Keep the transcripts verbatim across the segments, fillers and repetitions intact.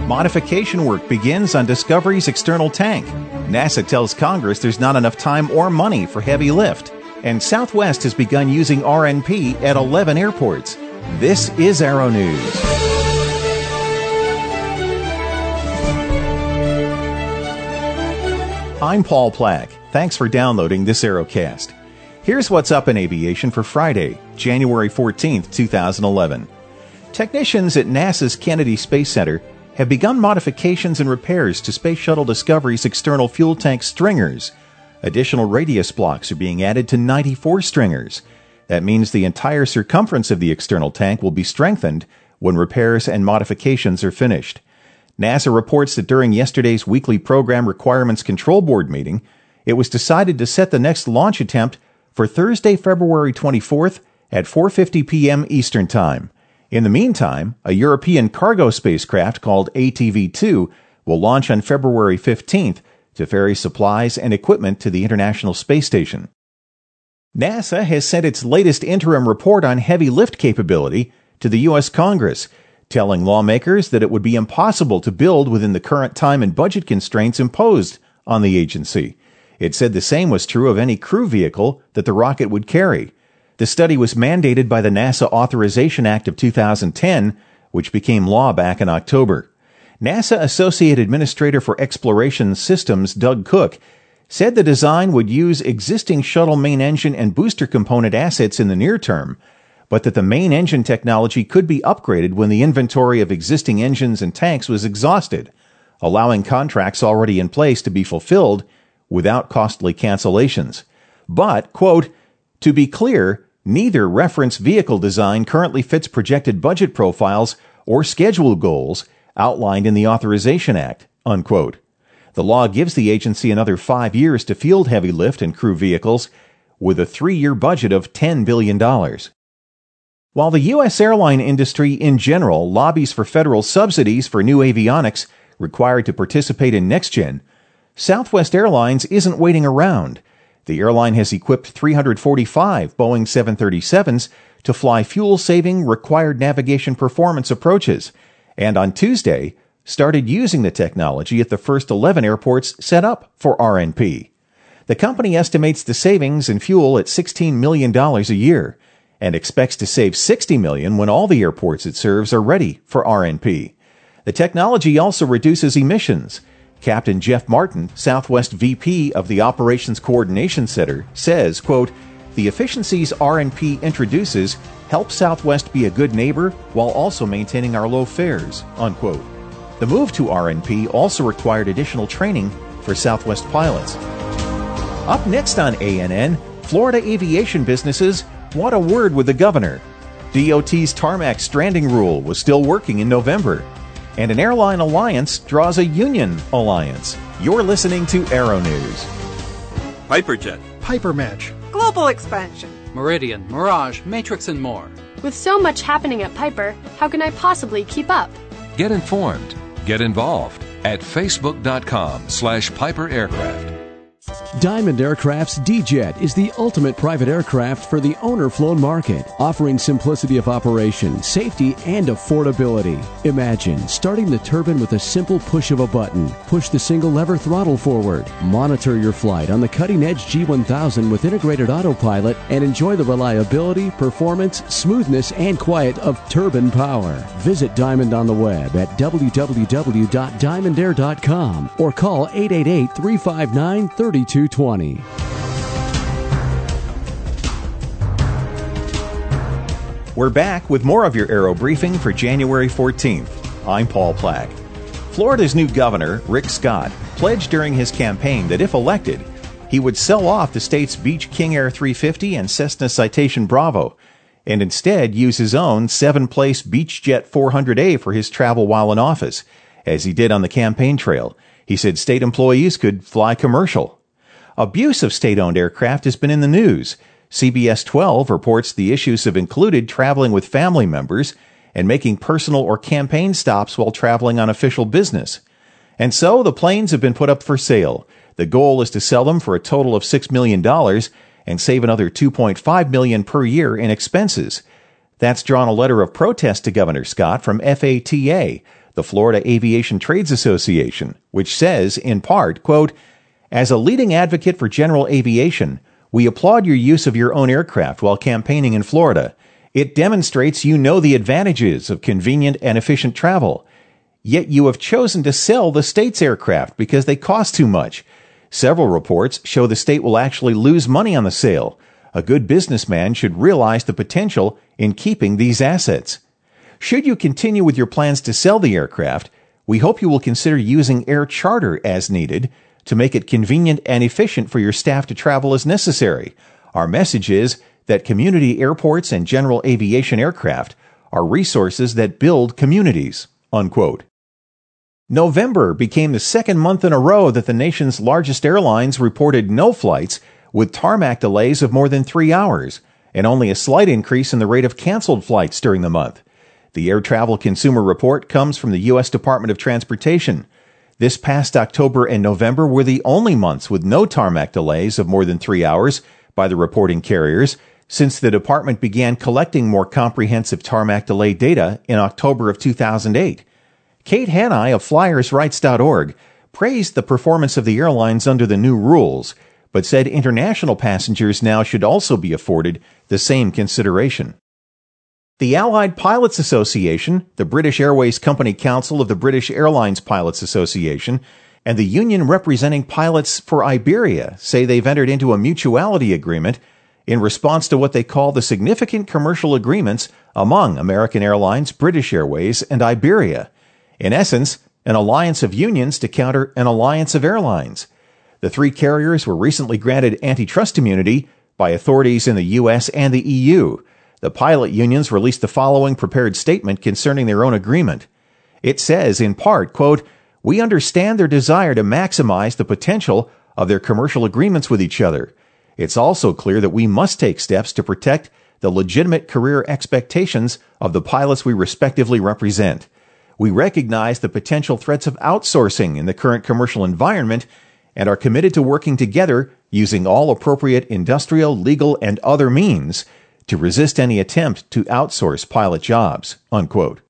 Modification work begins on Discovery's external tank. NASA tells Congress there's not enough time or money for heavy lift. And Southwest has begun using R N P at eleven airports. This is Aero News. I'm Paul Plack. Thanks for downloading this Aerocast. Here's what's up in aviation for Friday, January fourteenth, twenty eleven. Technicians at NASA's Kennedy Space Center have begun modifications and repairs to Space Shuttle Discovery's external fuel tank stringers. Additional radius blocks are being added to ninety-four stringers. That means the entire circumference of the external tank will be strengthened when repairs and modifications are finished. NASA reports that during yesterday's weekly Program Requirements Control Board meeting, it was decided to set the next launch attempt for Thursday, February twenty-fourth at four fifty p.m. Eastern Time. In the meantime, a European cargo spacecraft called A T V two will launch on February fifteenth to ferry supplies and equipment to the International Space Station. NASA has sent its latest interim report on heavy lift capability to the U S Congress, telling lawmakers that it would be impossible to build within the current time and budget constraints imposed on the agency. It said the same was true of any crew vehicle that the rocket would carry. The study was mandated by the NASA Authorization Act of two thousand ten, which became law back in October. NASA Associate Administrator for Exploration Systems Doug Cook said the design would use existing shuttle main engine and booster component assets in the near term, but that the main engine technology could be upgraded when the inventory of existing engines and tanks was exhausted, allowing contracts already in place to be fulfilled without costly cancellations. But, quote, to be clear, neither reference vehicle design currently fits projected budget profiles or schedule goals outlined in the Authorization Act, unquote. The law gives the agency another five years to field heavy lift and crew vehicles with a three-year budget of ten billion dollars. While the U S airline industry in general lobbies for federal subsidies for new avionics required to participate in NextGen, Southwest Airlines isn't waiting around. The airline has equipped three hundred forty-five Boeing seven thirty-sevens to fly fuel-saving required navigation performance approaches, and on Tuesday started using the technology at the first eleven airports set up for R N P. The company estimates the savings in fuel at sixteen million dollars a year and expects to save sixty million dollars when all the airports it serves are ready for R N P. The technology also reduces emissions. Captain Jeff Martin, Southwest V P of the Operations Coordination Center, says, quote, the efficiencies R N P introduces help Southwest be a good neighbor while also maintaining our low fares, unquote. The move to R N P also required additional training for Southwest pilots. Up next on A N N, Florida aviation businesses want a word with the governor. D O T's tarmac stranding rule was still working in November. And an airline alliance draws a union alliance. You're listening to Aero News. Piperjet, Pipermatch, Global Expansion, Meridian, Mirage, Matrix, and more. With so much happening at Piper, how can I possibly keep up? Get informed. Get involved at facebook.com slash Piper Aircraft. Diamond Aircraft's D-Jet is the ultimate private aircraft for the owner-flown market, offering simplicity of operation, safety, and affordability. Imagine starting the turbine with a simple push of a button. Push the single lever throttle forward. Monitor your flight on the cutting-edge G one thousand with integrated autopilot and enjoy the reliability, performance, smoothness, and quiet of turbine power. Visit Diamond on the web at w w w dot diamond air dot com or call eight eight eight, three five nine, three two two zero. We're back with more of your Aero Briefing for January fourteenth. I'm Paul Plack. Florida's new governor, Rick Scott, pledged during his campaign that if elected, he would sell off the state's Beech King Air three fifty and Cessna Citation Bravo, and instead use his own seven-place Beechjet four hundred A for his travel while in office, as he did on the campaign trail. He said state employees could fly commercial. Abuse of state-owned aircraft has been in the news. C B S twelve reports the issues have included traveling with family members and making personal or campaign stops while traveling on official business. And so the planes have been put up for sale. The goal is to sell them for a total of six million dollars and save another two point five million dollars per year in expenses. That's drawn a letter of protest to Governor Scott from F A T A, the Florida Aviation Trades Association, which says, in part, quote, "As a leading advocate for general aviation, we applaud your use of your own aircraft while campaigning in Florida. It demonstrates you know the advantages of convenient and efficient travel. Yet you have chosen to sell the state's aircraft because they cost too much. Several reports show the state will actually lose money on the sale. A good businessman should realize the potential in keeping these assets. Should you continue with your plans to sell the aircraft, we hope you will consider using air charter as needed to make it convenient and efficient for your staff to travel as necessary. Our message is that community airports and general aviation aircraft are resources that build communities." Unquote. November became the second month in a row that the nation's largest airlines reported no flights with tarmac delays of more than three hours, and only a slight increase in the rate of canceled flights during the month. The Air Travel Consumer Report comes from the U S Department of Transportation. This past October and November were the only months with no tarmac delays of more than three hours by the reporting carriers since the department began collecting more comprehensive tarmac delay data in October of two thousand eight. Kate Hanai of Flyers Rights dot org praised the performance of the airlines under the new rules, but said international passengers now should also be afforded the same consideration. The Allied Pilots Association, the British Airways Company Council of the British Airlines Pilots Association, and the union representing pilots for Iberia say they've entered into a mutuality agreement in response to what they call the significant commercial agreements among American Airlines, British Airways, and Iberia. In essence, an alliance of unions to counter an alliance of airlines. The three carriers were recently granted antitrust immunity by authorities in the U S and the E U. The pilot unions released the following prepared statement concerning their own agreement. It says, in part, quote, "We understand their desire to maximize the potential of their commercial agreements with each other. It's also clear that we must take steps to protect the legitimate career expectations of the pilots we respectively represent. We recognize the potential threats of outsourcing in the current commercial environment and are committed to working together using all appropriate industrial, legal, and other means to resist any attempt to outsource pilot jobs." Unquote.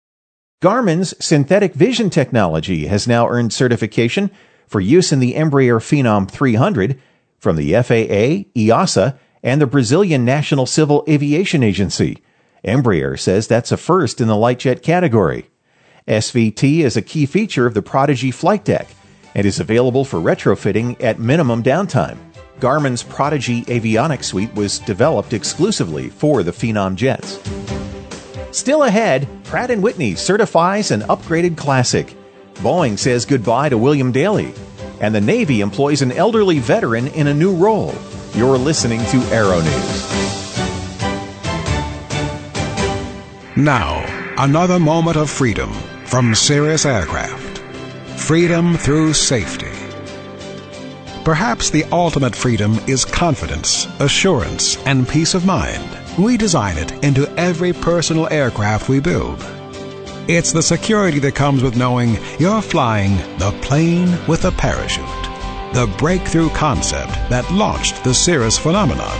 Garmin's synthetic vision technology has now earned certification for use in the Embraer Phenom three hundred from the F A A, E A S A, and the Brazilian National Civil Aviation Agency. Embraer says that's a first in the light jet category. S V T is a key feature of the Prodigy flight deck and is available for retrofitting at minimum downtime. Garmin's Prodigy avionics suite was developed exclusively for the Phenom jets. Still ahead, Pratt and Whitney certifies an upgraded classic. Boeing says goodbye to William Daly, and the Navy employs an elderly veteran in a new role. You're listening to Aero News. Now, another moment of freedom from Cirrus Aircraft. Freedom through safety. Perhaps the ultimate freedom is confidence, assurance, and peace of mind. We design it into every personal aircraft we build. It's the security that comes with knowing you're flying the plane with a parachute. The breakthrough concept that launched the Cirrus phenomenon.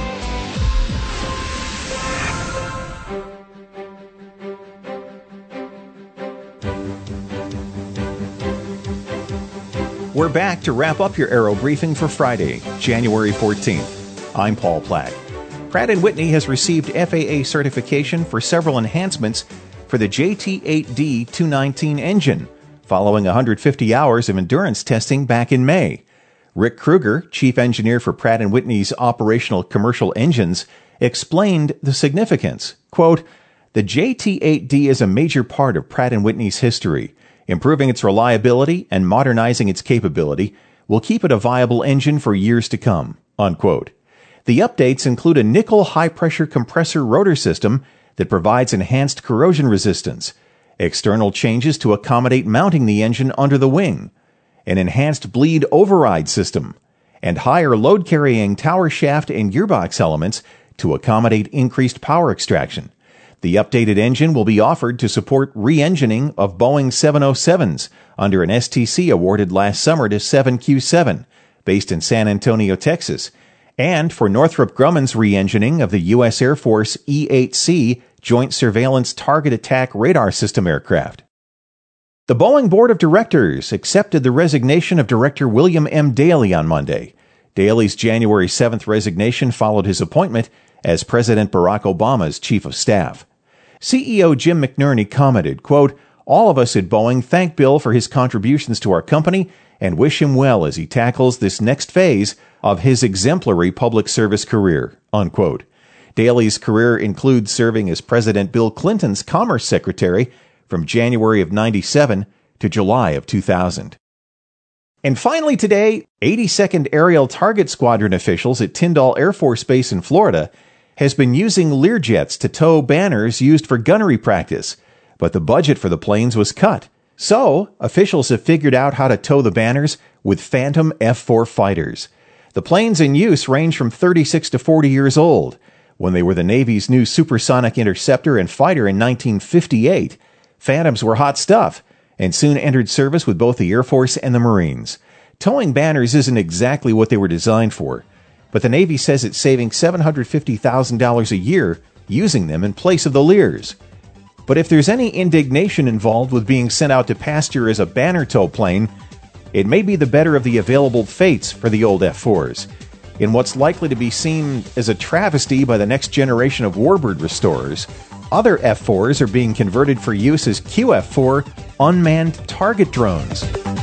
We're back to wrap up your Aero Briefing for Friday, January fourteenth. I'm Paul Plack. Pratt and Whitney has received F A A certification for several enhancements for the J T eight D two nineteen engine, following one hundred fifty hours of endurance testing back in May. Rick Kruger, chief engineer for Pratt and Whitney's operational commercial engines, explained the significance. Quote, "The J T eight D is a major part of Pratt and Whitney's history. Improving its reliability and modernizing its capability will keep it a viable engine for years to come." Unquote. The updates include a nickel high-pressure compressor rotor system that provides enhanced corrosion resistance, external changes to accommodate mounting the engine under the wing, an enhanced bleed override system, and higher load-carrying tower shaft and gearbox elements to accommodate increased power extraction. The updated engine will be offered to support re-engining of Boeing seven oh sevens under an S T C awarded last summer to seven Q seven, based in San Antonio, Texas, and for Northrop Grumman's re-engining of the U S Air Force E eight C Joint Surveillance Target Attack Radar System aircraft. The Boeing Board of Directors accepted the resignation of Director William M. Daley on Monday. Daley's January seventh resignation followed his appointment as President Barack Obama's Chief of Staff. C E O Jim McNerney commented, quote, "All of us at Boeing thank Bill for his contributions to our company and wish him well as he tackles this next phase of his exemplary public service career," unquote. Daley's career includes serving as President Bill Clinton's Commerce Secretary from January of ninety-seven to July of two thousand. And finally today, eighty-second Aerial Target Squadron officials at Tyndall Air Force Base in Florida has been using Learjets to tow banners used for gunnery practice, but the budget for the planes was cut. So, officials have figured out how to tow the banners with Phantom F four fighters. The planes in use range from thirty-six to forty years old. When they were the Navy's new supersonic interceptor and fighter in nineteen fifty-eight, Phantoms were hot stuff and soon entered service with both the Air Force and the Marines. Towing banners isn't exactly what they were designed for, but the Navy says it's saving seven hundred fifty thousand dollars a year using them in place of the Lears. But if there's any indignation involved with being sent out to pasture as a banner tow plane, it may be the better of the available fates for the old F fours. In what's likely to be seen as a travesty by the next generation of warbird restorers, other F fours are being converted for use as Q F four unmanned target drones.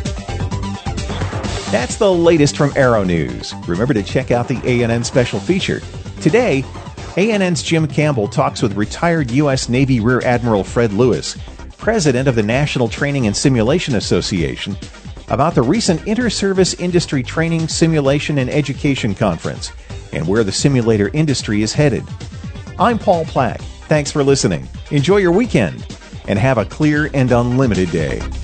That's the latest from Aero News. Remember to check out the A N N special feature. Today, A N N's Jim Campbell talks with retired U S Navy Rear Admiral Fred Lewis, president of the National Training and Simulation Association, about the recent Inter-Service Industry Training, Simulation, and Education Conference and where the simulator industry is headed. I'm Paul Plack. Thanks for listening. Enjoy your weekend and have a clear and unlimited day.